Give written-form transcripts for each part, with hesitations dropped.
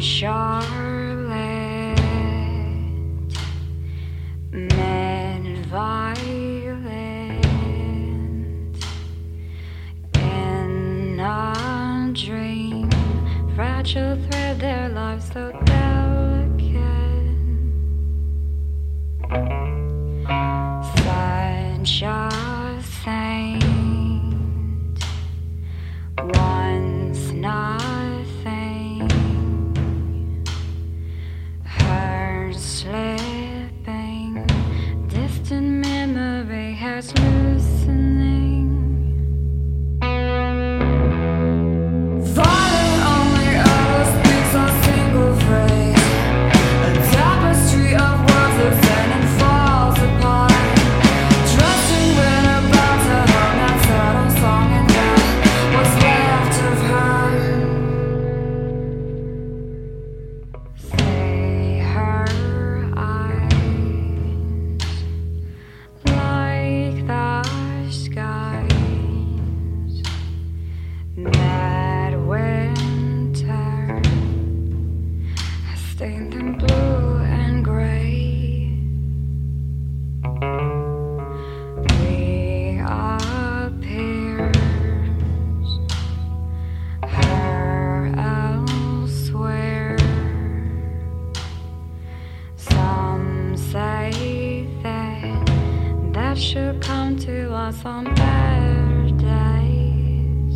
Charlotte, men violent in a dream, fragile thread, their lives so delicate. Such a saint, once nothing, her slipping, distant memory has loosening. Violet only ever speaks a single phrase, a tapestry of words that bend and falls apart. Trusting when about to hum that subtle song and death, what's left of her. Say her eyes like the skies that winter has stained them blue and gray. Reappears her elsewhere. Some say that should come to us on better days.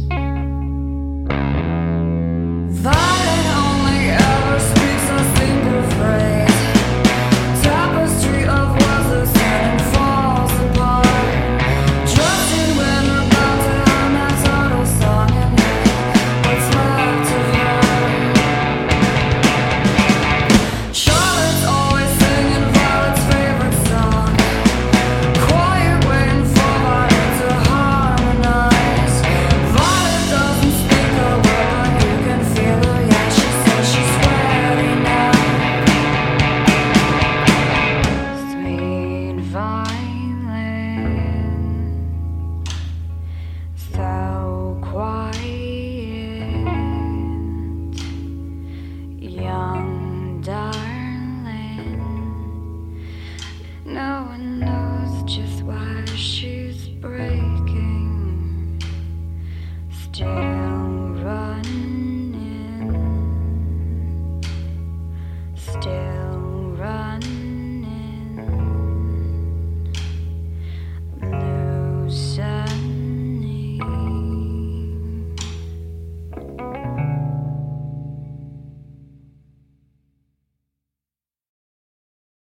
Violet only ever speaks a single phrase, tapestry of words that stand and falls apart. Trusting when about to hum that subtle song and what's left of her. Charlotte's always singing Violet's favorite song, quiet waiting for Violet to harmonize. Violet doesn't speak a word, but you can feel her, yeah, she says she's ready now. Sweet violet, so quiet, young darling, no one knows just why she's brave.